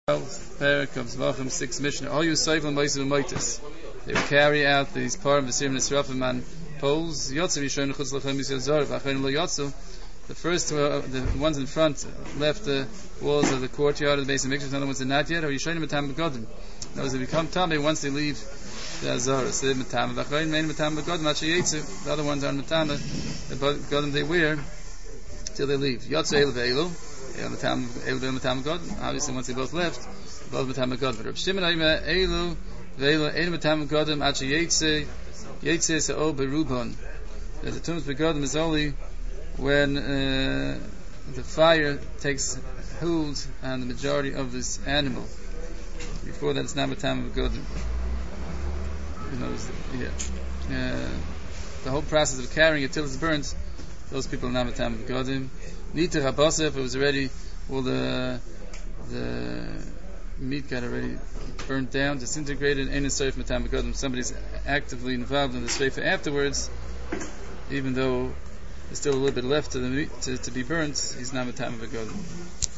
Parak of Zvachim 6 Mishnah. All you Seifel Moises and Moitis. They would carry out these Parim, V'sirim, Nisrafim, and poles. Yotzev Yishon Chutz Lachem Yisrael Zor, V'achein Lo Yotzev. The first two, the ones in front, left the walls of the courtyard of the base of Mikdash. The other ones did not yet. Or Yishonim Matam Begodim. Those that become Tamei once they leave the Azara. So they're Matam. V'achein Mein Matam Begodim. Machi Yetzev. The other ones are Matam. The Begodim they wear till they leave. Yotzev Elu Ve'elu. Obviously, once they both left, both Matam God. But Rav Shimon Ayma Elu Veilu Ein Matam Godim Achi Yetze Sa'o Berubon. The Tumas Begodim is only when the fire takes hold on the majority of this animal. Before that, it's not Matam Godim. The whole process of carrying it till it's burnt, those people are not Matam Godim. Nita Habasa, if it was already, well, the meat got already burnt down, disintegrated, ain't a Seif Matam Begodim. Somebody's actively involved in the Seifa afterwards, even though there's still a little bit left to the meat to be burnt, he's not Matam Begodim.